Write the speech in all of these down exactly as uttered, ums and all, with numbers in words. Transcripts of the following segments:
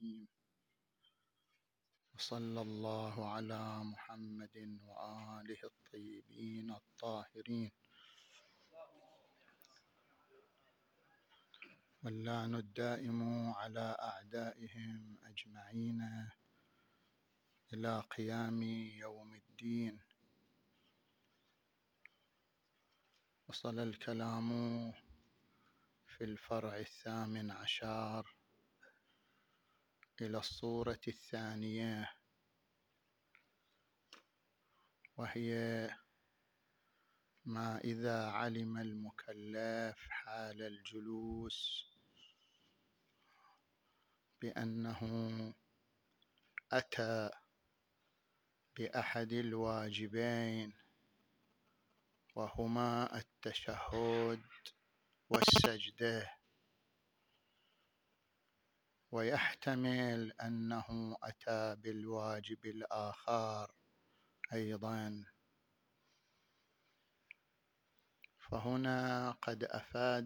الرحيم. وصلى الله على محمد وآله الطيبين الطاهرين. واللعن الدائم على أعدائهم أجمعين إلى قيام يوم الدين. وصل الكلام في الفرع الثامن عشر إلى الصورة الثانية، وهي ما إذا علم المكلف حال الجلوس بأنه أتى بأحد الواجبين، وهما التشهد والسجدة، ويحتمل أنه أتى بالواجب الآخر أيضا. فهنا قد أفاد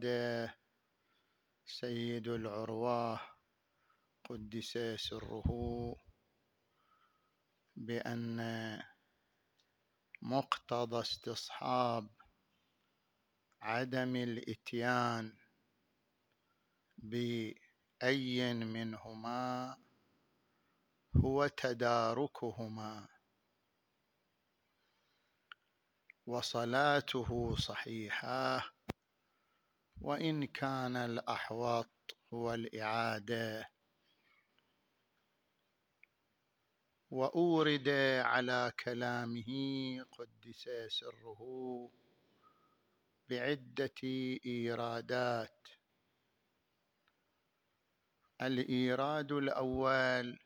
سيد العروة قدس سره بأن مقتضى استصحاب عدم الإتيان بأي منهما هو تداركهما، وصلاته صحيحة، وإن كان الأحوط هو الإعادة. وأورد على كلامه قدس سره بعدة إيرادات. الإيراد الأول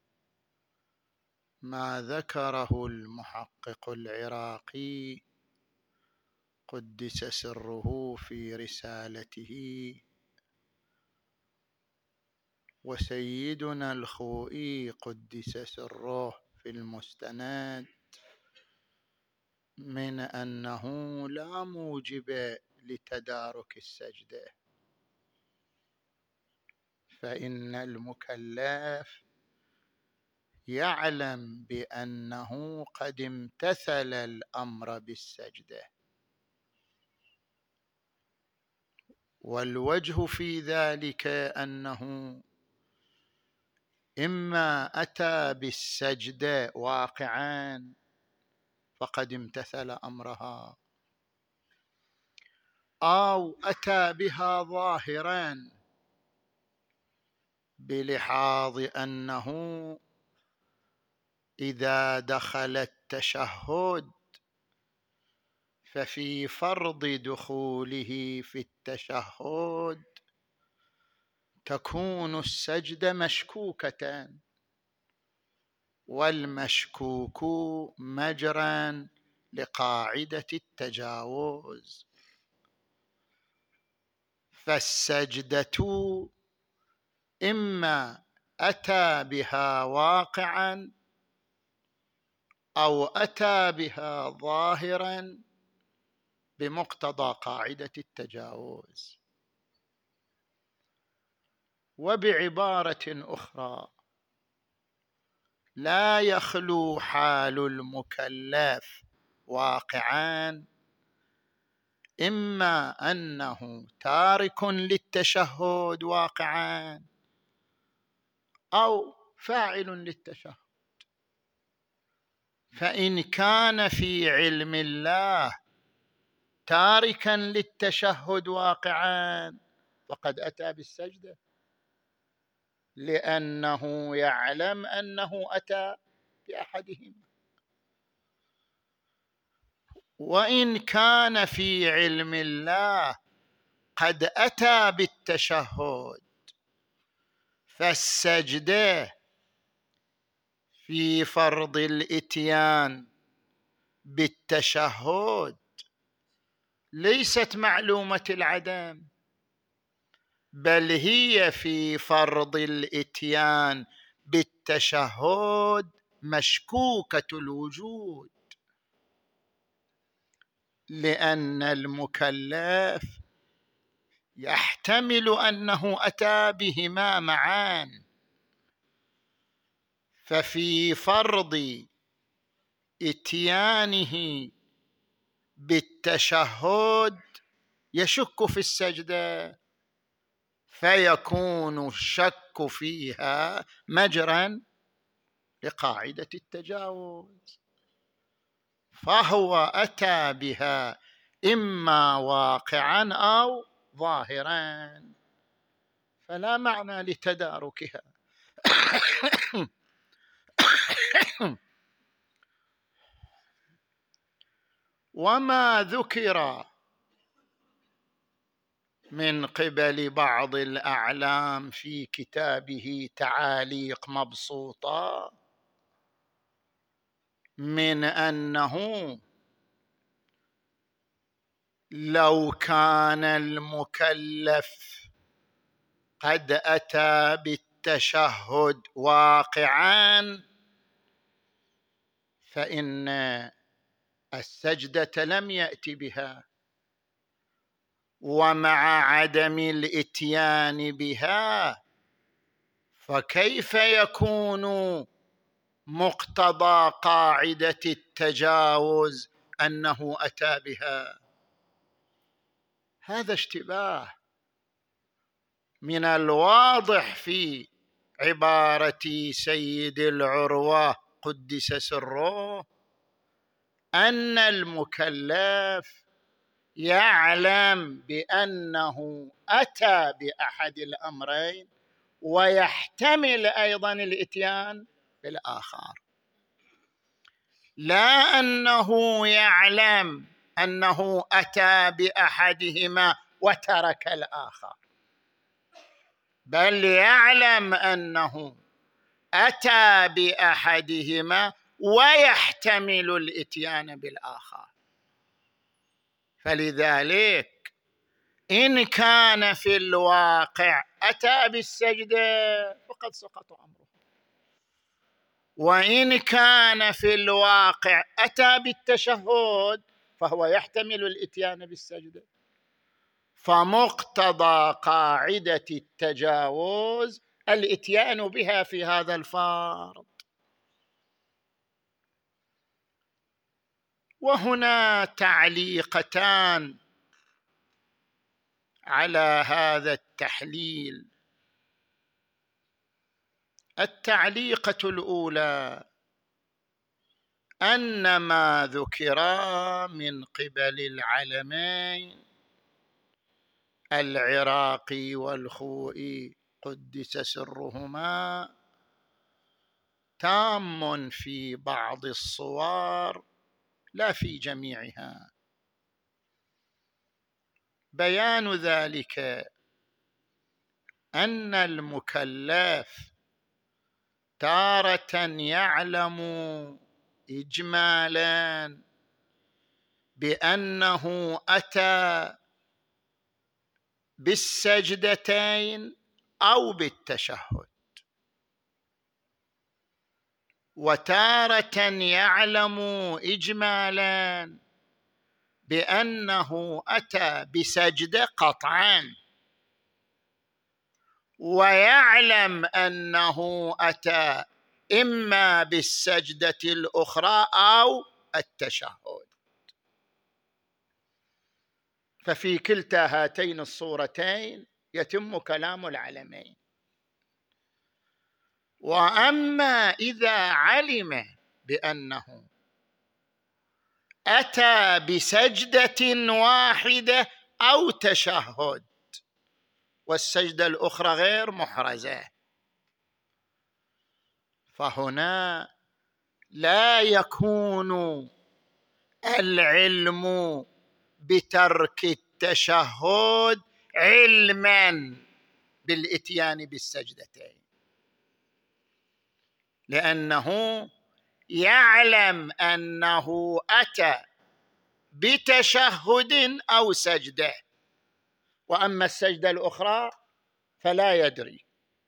ما ذكره المحقق العراقي قدس سره في رسالته، وسيدنا الخوئي قدس سره في المستند، من أنه لا موجب لتدارك السجدة، فإن المكلف يعلم بأنه قد امتثل الأمر بالسجدة، والوجه في ذلك أنه إما أتى بالسجدة واقعا فقد امتثل أمرها، أو أتى بها ظاهرا بلحاظ أنه إذا دخل التشهد ففي فرض دخوله في التشهد تكون السجدة مشكوكة، والمشكوك مجرا لقاعدة التجاوز، فالسجدة إما أتى بها واقعا أو أتى بها ظاهرا بمقتضى قاعدة التجاوز. وبعبارة أخرى، لا يخلو حال المكلف واقعا إما أنه تارك للتشهد واقعا أو فاعل للتشهد. فإن كان في علم الله تاركا للتشهد واقعا فقد أتى بالسجدة، لأنه يعلم أنه أتى بأحدهما. وإن كان في علم الله قد أتى بالتشهد فالسجدة في فرض الإتيان بالتشهد ليست معلومة العدم، بل هي في فرض الإتيان بالتشهد مشكوكة الوجود، لأن المكلف يحتمل أنه أتى بهما معا، ففي فرض اتيانه بالتشهد يشك في السجدة، فيكون الشك فيها مجرا لقاعدة التجاوز، فهو أتى بها إما واقعا أو ظاهرا، فلا معنى لتداركها. وما ذكر من قبل بعض الأعلام في كتابه تعاليق مبسوطة من أنه لو كان المكلف قد أتى بالتشهد واقعا فإن السجدة لم يأتي بها، ومع عدم الإتيان بها فكيف يكون مقتضى قاعدة التجاوز أنه أتى بها؟ هذا اشتباه. من الواضح في عبارة سيد العروة قدس سره أن المكلف يعلم بأنه أتى بأحد الأمرين ويحتمل أيضا الإتيان بالآخر، لا أنه يعلم أنه أتى بأحدهما وترك الآخر، بل يعلم أنه أتى بأحدهما ويحتمل الإتيان بالآخر. فلذلك إن كان في الواقع أتى بالسجدة فقد سقط أمره، وإن كان في الواقع أتى بالتشهد فهو يحتمل الإتيان بالسجدة. فمقتضى قاعدة التجاوز الإتيان بها في هذا الفرض. وهنا تعليقتان على هذا التحليل. التعليقة الأولى أن ما ذكر من قبل العلمين العراقي والخوئي قدس سرهما تام في بعض الصور لا في جميعها. بيان ذلك أن المكلف تارة يعلم إجمالا بأنه أتى بالسجدتين أو بالتشهد، وتارة يعلم إجمالا بأنه أتى بسجدة قطعا، ويعلم أنه أتى إما بالسجدة الأخرى أو التشهد. ففي كلتا هاتين الصورتين يتم كلام العلمين. وأما إذا علم بأنه أتى بسجدة واحدة أو تشهد والسجدة الأخرى غير محرزة، فهنا لا يكون العلم بترك التشهد علما بالإتيان بالسجدتين، لأنه يعلم أنه أتى بتشهد أو سجدة، وأما السجدة الأخرى فلا يدري.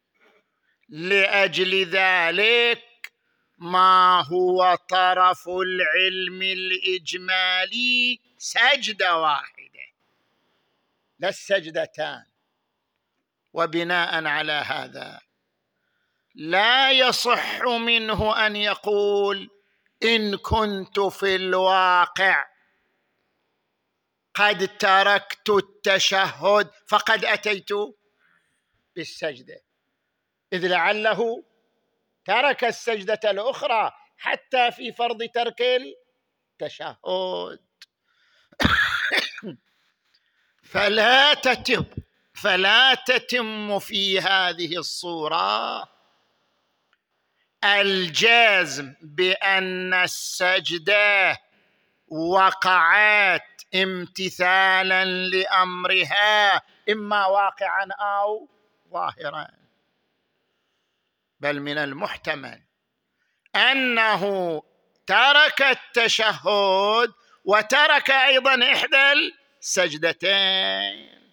لأجل ذلك ما هو طرف العلم الإجمالي سجدة واحدة لا السجدتان. وبناء على هذا لا يصح منه أن يقول إن كنت في الواقع قد تركت التشهد فقد أتيت بالسجدة، إذ لعله ترك السجدة الأخرى حتى في فرض ترك التشهد. فلا تتم فلا تتم في هذه الصورة الجزم بأن السجدة وقعت امتثالا لأمرها إما واقعا أو ظاهرا، بل من المحتمل أنه ترك التشهد وترك أيضا إحدى السجدتين،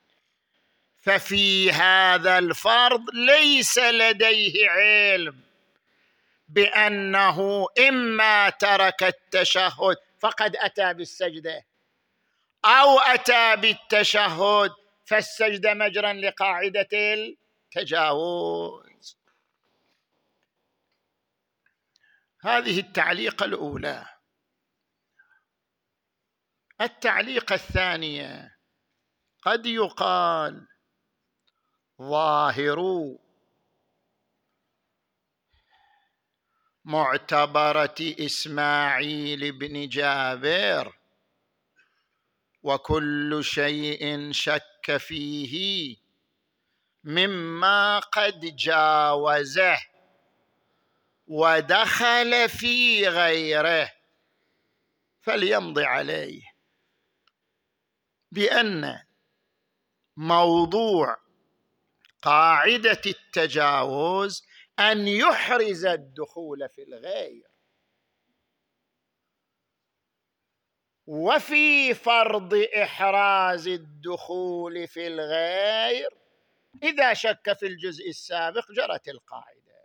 ففي هذا الفرض ليس لديه علم بأنه إما ترك التشهد فقد أتى بالسجدة أو أتى بالتشهد فالسجدة مجرا لقاعدة التجاوز. هذه التعليقة الأولى. التعليقة الثانية: قد يقال ظاهر معتبرة إسماعيل بن جابر وكل شيء شك فيه مما قد جاوزه ودخل في غيره فليمضي عليه بأن موضوع قاعدة التجاوز أن يحرز الدخول في الغير، وفي فرض إحراز الدخول في الغير إذا شك في الجزء السابق جرت القاعدة،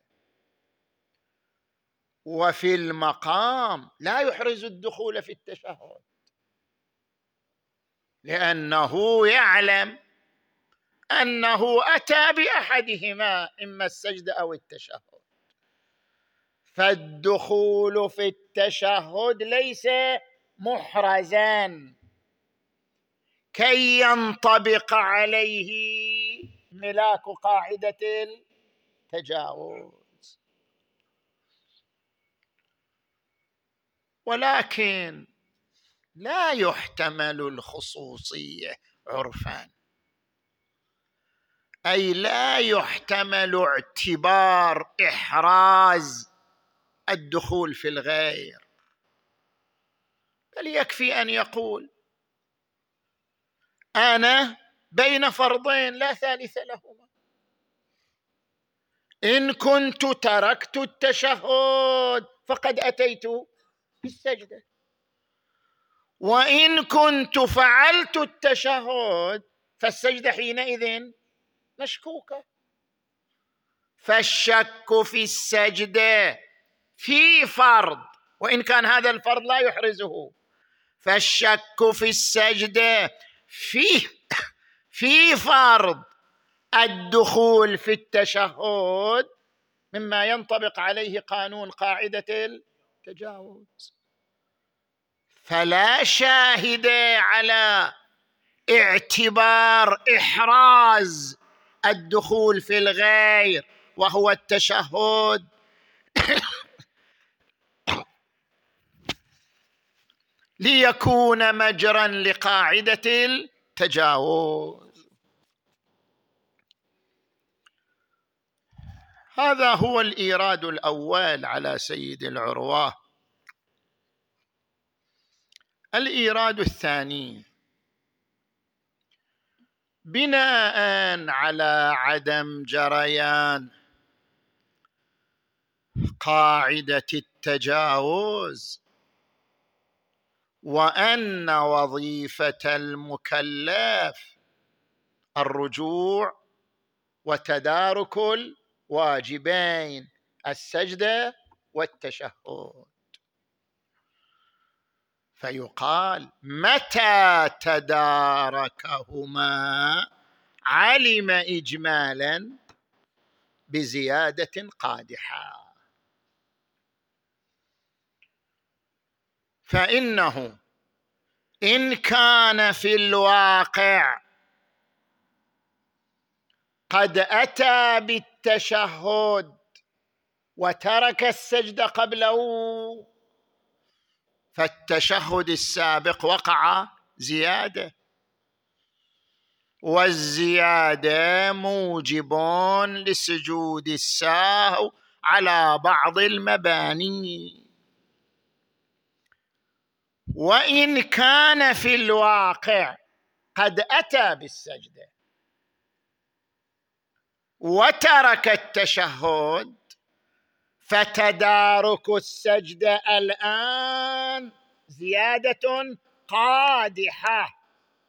وفي المقام لا يحرز الدخول في التشهد لأنه يعلم أنه أتى بأحدهما إما السجد أو التشهد، فالدخول في التشهد ليس محرزا كي ينطبق عليه ملاك قاعدة التجاوز. ولكن لا يحتمل الخصوصية عرفا، أي لا يحتمل اعتبار إحراز الدخول في الغير، بل يكفي أن يقول أنا بين فرضين لا ثالث لهما، إن كنت تركت التشهد فقد أتيت بالسجدة، وإن كنت فعلت التشهد فالسجدة حينئذ مشكوكة. فالشك في السجدة في فرض وإن كان هذا الفرض لا يحرزه، فالشك في السجدة في في فرض الدخول في التشهد مما ينطبق عليه قانون قاعدة التجاوز، فلا شاهد على اعتبار إحراز الدخول في الغير وهو التشهد ليكون مجرا لقاعدة التجاوز. هذا هو الإيراد الأول على سيد العروة. الإيراد الثاني: بناء على عدم جريان قاعدة التجاوز وأن وظيفة المكلف الرجوع وتدارك الواجبين السجدة والتشهد، فيقال متى تداركهما علم إجمالا بزيادة قادحة. فإنه إن كان في الواقع قد أتى بالتشهد وترك السجد قبله، فالتشهد السابق وقع زيادة، والزيادة موجب لسجود السهو على بعض المباني. وإن كان في الواقع قد أتى بالسجدة وترك التشهد، فتدارك السجدة الآن زيادة قادحة،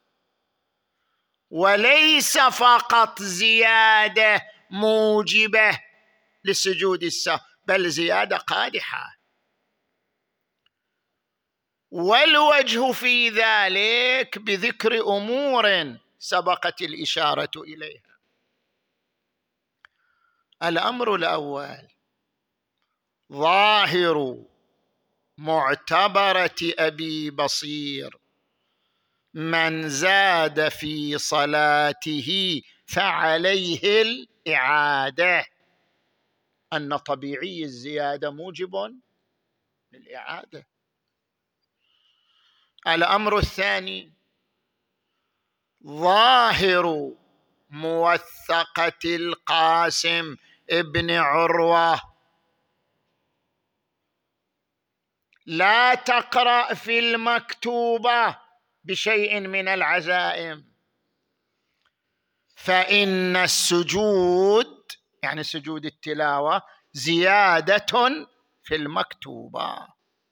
وليس فقط زيادة موجبة لسجود السهو، بل زيادة قادحة. والوجه في ذلك بذكر أمور سبقت الإشارة إليها. الأمر الأول ظاهر معتبرة أبي بصير: من زاد في صلاته فعليه الإعادة، أن طبيعي الزيادة موجب للإعادة. الأمر الثاني ظاهر موثقة القاسم ابن عروة: لا تقرأ في المكتوبة بشيء من العزائم، فإن السجود يعني سجود التلاوة زيادة في المكتوبة.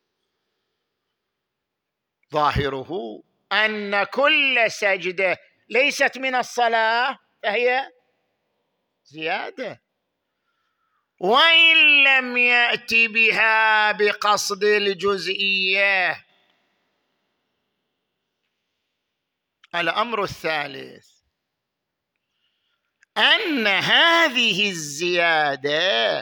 ظاهره أن كل سجدة ليست من الصلاة فهي زيادة، وإن لم يأتي بها بقصد الجزئية. الأمر الثالث أن هذه الزيادة،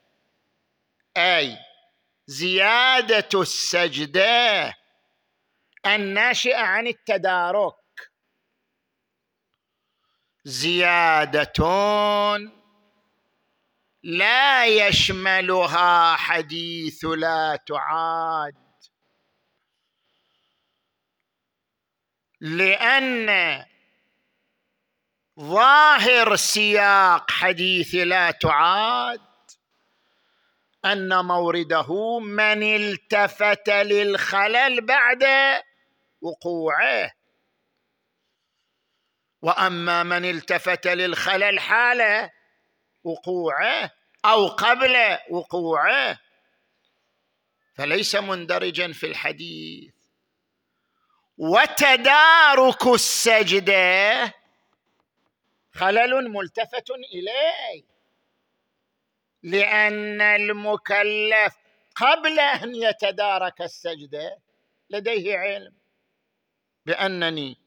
أي زيادة السجدة الناشئة عن التدارك، زيادة لا يشملها حديث لا تعاد، لأن ظاهر سياق حديث لا تعاد أن مورده من التفت للخلل بعد وقوعه، وأما من التفت للخلل حال وقوعه أو قبل وقوعه فليس مندرجا في الحديث. وتدارك السجدة خلل ملتفت إليه، لأن المكلف قبل أن يتدارك السجدة لديه علم بأنني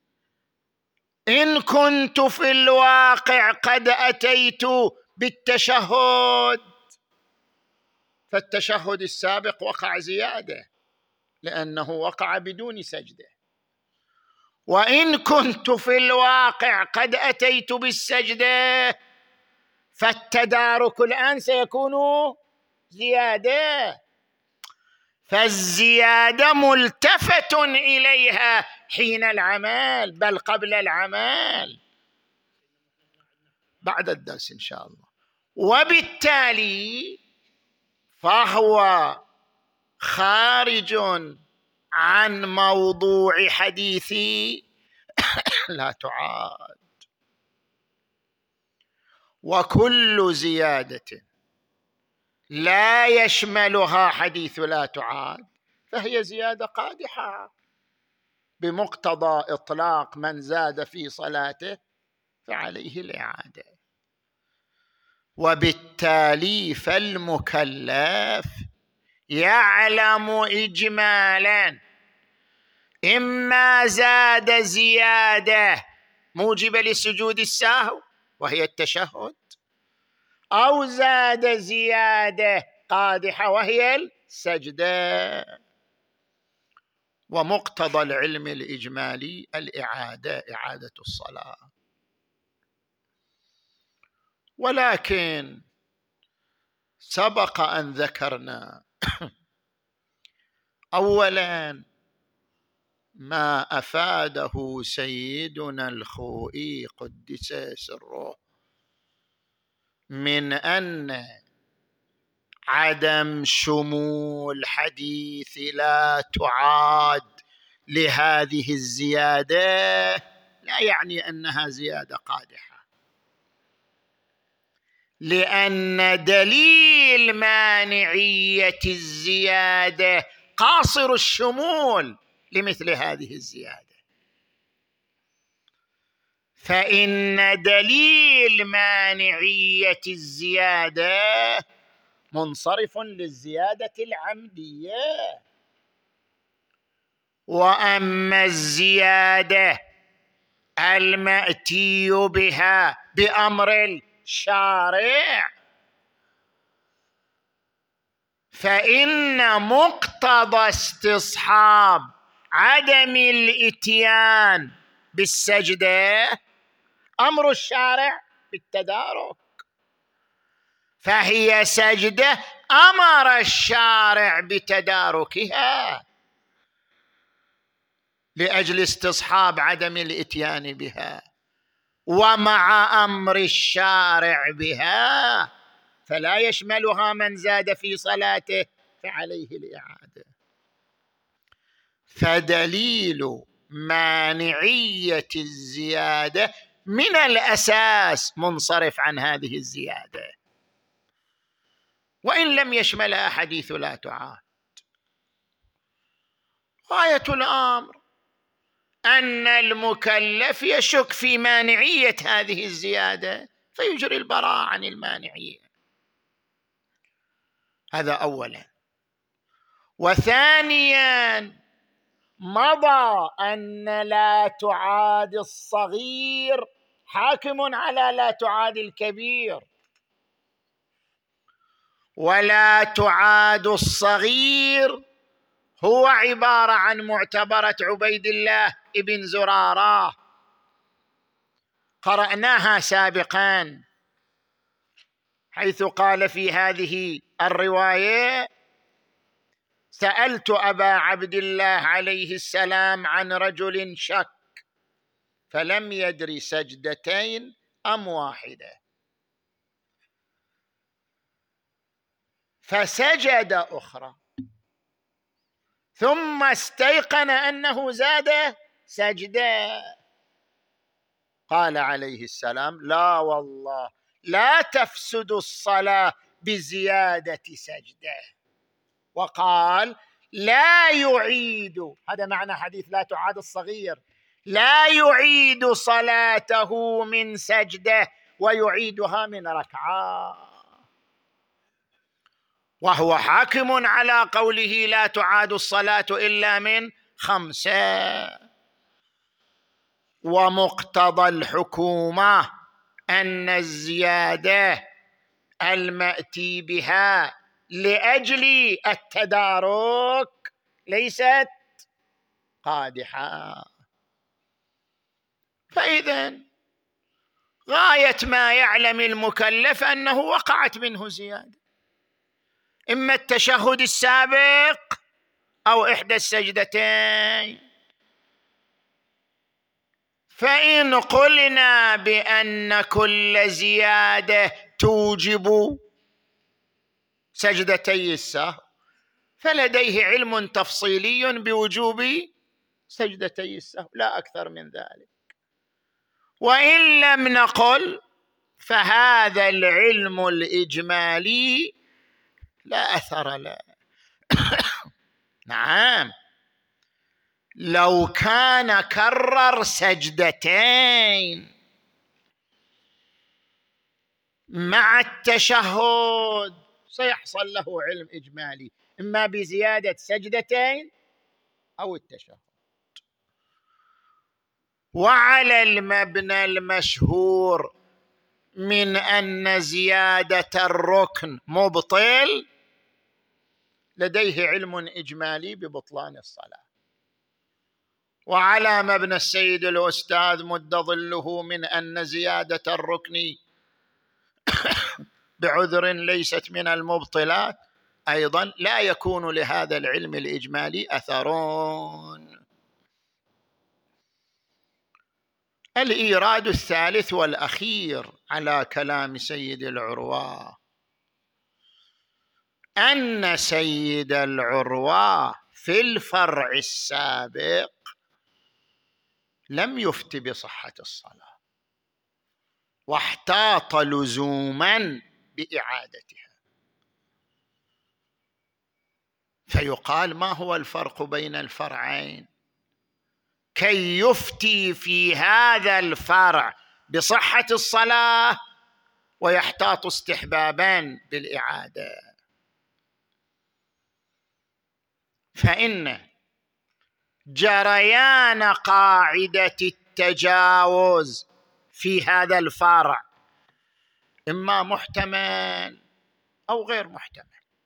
إن كنت في الواقع قد أتيت بالتشهد فالتشهد السابق وقع زيادة لأنه وقع بدون سجدة، وإن كنت في الواقع قد أتيت بالسجدة فالتدارك الآن سيكون زيادة، فالزيادة ملتفت إليها حين العمل بل قبل العمل بعد الدرس إن شاء الله. وبالتالي فهو خارج عن موضوع حديث لا تعاد. وكل زيادة لا يشملها حديث لا تعاد فهي زيادة قادحة بمقتضى إطلاق من زاد في صلاته فعليه الإعادة. وبالتالي فالمكلف يعلم إجمالا إما زاد زيادة موجبة لسجود السهو وهي التشهد، أو زاد زيادة قادحة وهي السجدة. ومقتضى العلم الإجمالي الإعادة، إعادة الصلاة. ولكن سبق أن ذكرنا أولا ما أفاده سيدنا الخوئي قدس سره من أن عدم شمول حديث لا تعاد لهذه الزيادة لا يعني أنها زيادة قادحة، لأن دليل مانعية الزيادة قاصر الشمول لمثل هذه الزيادة. فإن دليل مانعية الزيادة منصرف للزيادة العمدية، وأما الزيادة المأتي بها بأمر الشارع فإن مقتضى استصحاب عدم الإتيان بالسجدة أمر الشارع بالتدارك، فهي سجدة أمر الشارع بتداركها لأجل استصحاب عدم الإتيان بها، ومع أمر الشارع بها فلا يشملها من زاد في صلاته فعليه الإعادة. فدليل مانعية الزيادة من الأساس منصرف عن هذه الزيادة، وإن لم يشملها حديث لا تعاد. غاية الأمر أن المكلف يشك في مانعية هذه الزيادة فيجري البراءة عن المانعية. هذا أولا. وثانيا مضى أن لا تعاد الصغير حاكم على لا تعاد الكبير، ولا تعاد الصغير هو عبارة عن معتبرة عبيد الله ابن زرارة قرأناها سابقا، حيث قال في هذه الرواية: سألت أبا عبد الله عليه السلام عن رجل شك فلم يدري سجدتين أم واحدة، فسجد أخرى ثم استيقن أنه زاد سجدة. قال عليه السلام: لا والله لا تفسد الصلاة بزيادة سجدة. وقال: لا يعيد، هذا معنى حديث لا تعاد الصغير، لا يعيد صلاته من سجدة ويعيدها من ركعة، وهو حاكم على قوله لا تعاد الصلاة إلا من خمسة. ومقتضى الحكومة أن الزيادة المأتي بها لأجل التدارك ليست قادحة. فإذن غاية ما يعلم المكلف أنه وقعت منه زيادة، إما التشهد السابق أو إحدى السجدتين. فإن قلنا بأن كل زيادة توجب سجدتي السهو فلديه علم تفصيلي بوجوب سجدتي السهو لا أكثر من ذلك. وإن لم نقل فهذا العلم الإجمالي لا أثر له. نعم، لو كان كرر سجدتين مع التشهد سيحصل له علم إجمالي، إما بزيادة سجدتين أو التشهد. وعلى المبنى المشهور من أن زيادة الركن مبطل، لديه علم إجمالي ببطلان الصلاة. وعلى مبنى السيد الأستاذ مد ظله من أن زيادة الركن بعذر ليست من المبطلات، أيضا لا يكون لهذا العلم الإجمالي أثرون. الإيراد الثالث والأخير على كلام سيد العروة، أن سيد العروة في الفرع السابق لم يفت بصحة الصلاة واحتاط لزوما بإعادتها. فيقال ما هو الفرق بين الفرعين كي يفتي في هذا الفرع بصحة الصلاة ويحتاط استحبابا بالإعادة؟ فإن جريان قاعدة التجاوز في هذا الفرع إما محتمل أو غير محتمل.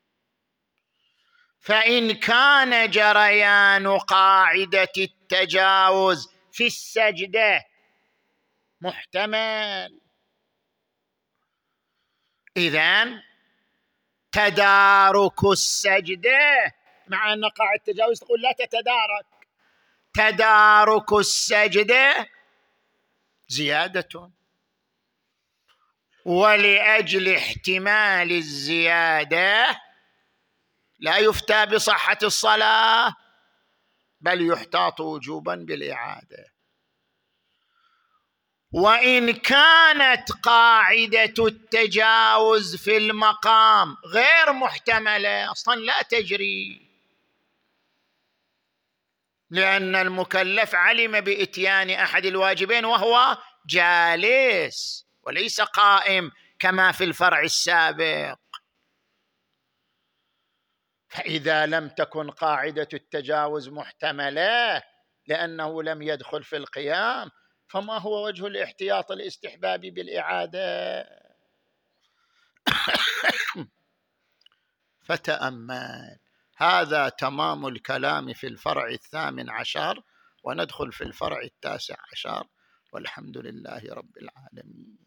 فإن كان جريان قاعدة التجاوز في السجدة محتمل، إذن تدارك السجدة، مع أن قاعدة التجاوز تقول لا تتدارك، تدارك السجدة زيادة، ولأجل احتمال الزيادة لا يفتى بصحة الصلاة بل يحتاط وجوبا بالإعادة. وإن كانت قاعدة التجاوز في المقام غير محتملة أصلا لا تجري، لأن المكلف علم بإتيان أحد الواجبين وهو جالس وليس قائم كما في الفرع السابق. فإذا لم تكن قاعدة التجاوز محتملة لأنه لم يدخل في القيام، فما هو وجه الاحتياط الاستحبابي بالإعادة؟ فتأمل، هذا تمام الكلام في الفرع الثامن عشر، وندخل في الفرع التاسع عشر، والحمد لله رب العالمين.